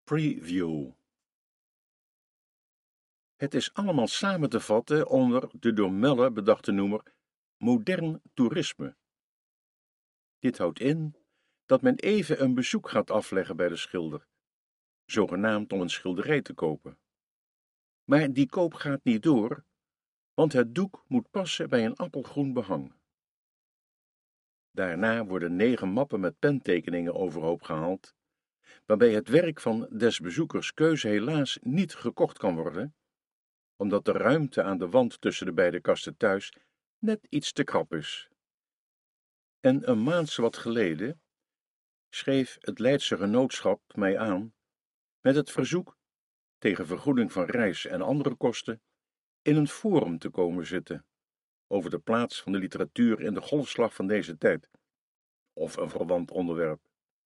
Preview. Het is allemaal samen te vatten onder de door Melle bedachte noemer modern toerisme. Dit houdt in dat men even een bezoek gaat afleggen bij de schilder, zogenaamd om een schilderij te kopen. Maar die koop gaat niet door, want het doek moet passen bij een appelgroen behang. Daarna worden 9 mappen met pentekeningen overhoop gehaald, waarbij het werk van des bezoekers keuze helaas niet gekocht kan worden, omdat de ruimte aan de wand tussen de beide kasten thuis net iets te krap is. En een maand wat geleden schreef het Leidse Genootschap mij aan met het verzoek, tegen vergoeding van reis en andere kosten, in een forum te komen zitten over de plaats van de literatuur in de golfslag van deze tijd, of een verwant onderwerp.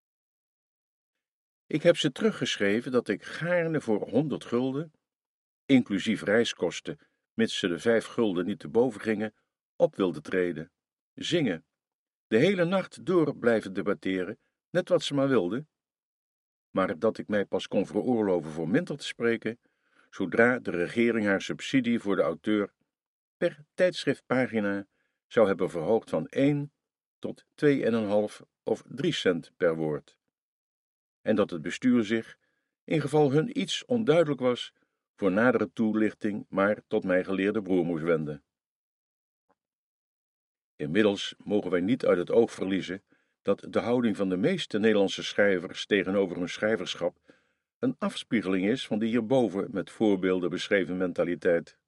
Ik heb ze teruggeschreven dat ik gaarne voor 100 gulden, inclusief reiskosten, mits ze de 5 gulden niet te boven gingen, op wilde treden, zingen, de hele nacht door blijven debatteren, net wat ze maar wilden, maar dat ik mij pas kon veroorloven voor minder te spreken, zodra de regering haar subsidie voor de auteur per tijdschriftpagina zou hebben verhoogd van 1 tot 2,5 of 3 cent per woord. En dat het bestuur zich, in geval hun iets onduidelijk was, voor nadere toelichting maar tot mijn geleerde broer moest wenden. Inmiddels mogen wij niet uit het oog verliezen dat de houding van de meeste Nederlandse schrijvers tegenover hun schrijverschap een afspiegeling is van de hierboven met voorbeelden beschreven mentaliteit.